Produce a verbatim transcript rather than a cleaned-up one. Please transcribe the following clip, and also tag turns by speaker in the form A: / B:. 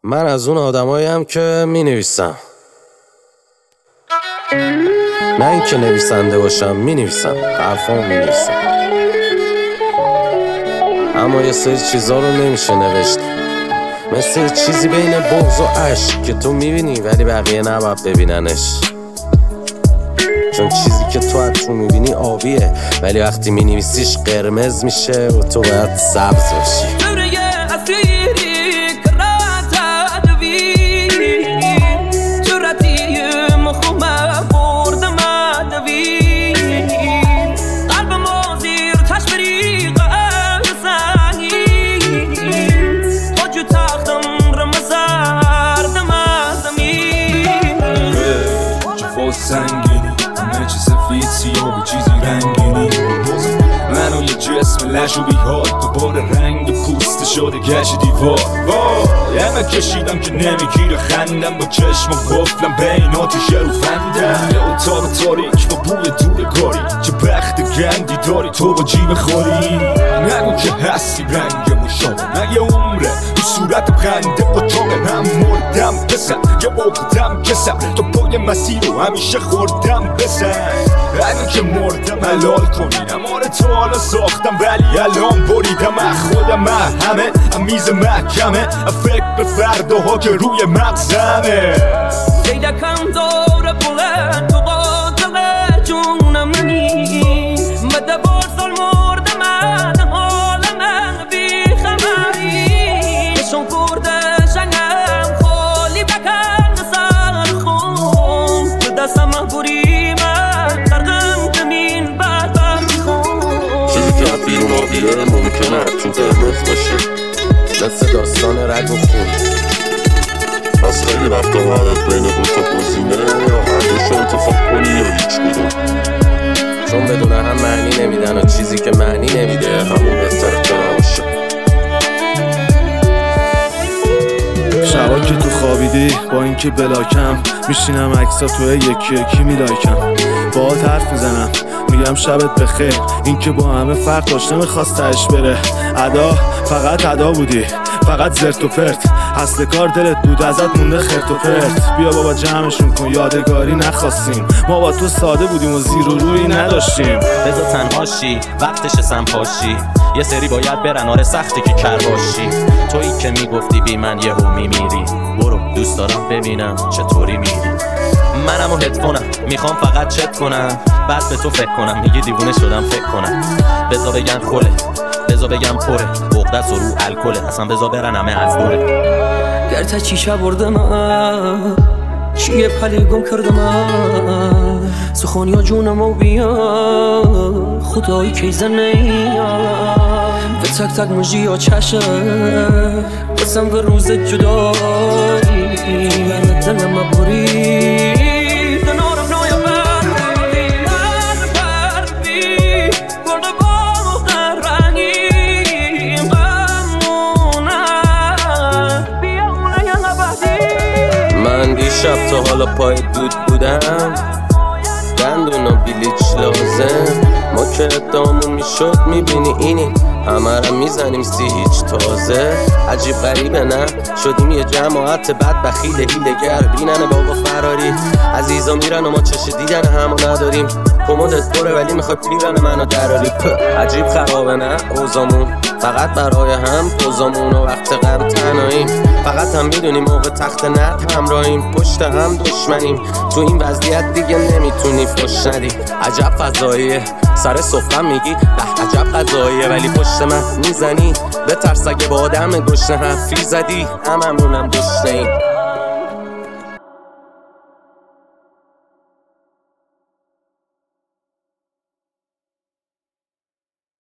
A: من از اون آدماییم که می نویسم، نه اینکه نویسنده باشم. می نویسم، حرفامو می نویسم، اما یه سری چیزا رو نمیشه نوشت، مثل یه چیزی بین بغض و عشق که تو میبینی ولی بقیه نباید ببیننش، چون چیزی که تو از تو میبینی آبیه ولی وقتی مینویسیش قرمز میشه و تو باید سبز باشی.
B: سنگینی همه چی سفید سیاه و چیزی رنگینی، منو یه جسم لجوبی ها دوباره رنگ پوست شده گشت دیوار. وای همه کشیدم که نمیگیره خندم، با چشم و قفلم بین آتیش رو فندم، یه اتاق تاریک با بوی دورگاری، چه بخت گندی داری تو با جیب خوری. نگو که هستی رنگ مشابه، نه یه عمره تو صورت خنده اتاقه، هم مردم بسن یه عقدم کسم تو پای مسیر رو همیشه خوردم بسن، همین که مردم حلال کنینم آره تو حالا ساختم ولی الان بریدم از خودم همه میز محکمه، فکر به فرداها که روی مغزمه.
C: دیدکم داره بلند تو قاتل جونم منی، مده بارسال مردم من حال من بیخبری، نشون کرده شنگم خالی بکن سر خون، تو دستم محبوری من ترغم زمین بدبر میخون.
A: چیزی که از بیرون آبیه ممکنه تو قرمز باشه، مثل داستان رگ و خون. از خیلی وقتا باید بین دوتا گزینه یا هر دوشو انتخاب کنی یا هیچ کدوم، چون بدون هم معنی نمیدن و چیزی که معنی نمیده همون بهتره که نباشه.
D: شبا که تو خوابیدی با اینکه بلاکم میشینم عکسا توی یکی یکی میلایکم، باهات حرف میزنم میگم شبت بخیر، این که با همه فرق داشته میخواست تهش بره، ادا فقط ادا بودی فقط زرت و پرت، اصل کار دلت بود ازت مونده خرت و پرت. بیا بابا جمعشون کن یادگاری نخواستیم، ما با تو ساده بودیم و زیر و روی نداشتیم.
E: بذار تنهاشی وقتش سنپاشی، یه سری باید برن آره سختی که کر باشی، تویی که میگفتی بی من یهو میمیری، برو دوست دارم ببینم چطوری میری. منم و هدفونم میخوام فقط چت کنم، بعد به تو فکر کنم میگی دیوونه شدم فکر کنم، بذار بگن خوله بذار بگم پره، بغدست و رو الکله، اصلا بذار برن همه از دوره.
C: گرتا چیشه بردم چیه پلی گم کردم، سخونیا جونم و بیا خدایی که زنیم، به تک تک مجی و چشه بسم به روز جدایی، یعنی دلم بری
A: شب تا حالا پای دود بودم، دندون و بلیچ لازم، ما که ادامون میشد میبینی اینی همه را میزنیم سی هیچ تازه. عجیب غریبه نه شدیم یه جماعت بد بخیل هیلگر، بینن بابا فراری عزیزا میرن و ما چش دیدن همو نداریم، کمدت پره ولی میخوای پیرن منو دراری. عجیب خرابه نه اوزامون فقط برای هم پوزامون و وقت غم تنهاییم، فقط هم میدونیم موقع تخت نرد همراهیم، پشت هم دشمنیم، تو این وضعیت دیگه نمیتونی فش ندی. عجب فضاییه سر سفرم میگی به عجب قضاییه، ولی پشت من میزنی به ترس اگه با آدم گشنه حرفی زدی، هممونم گشنه‌ایم.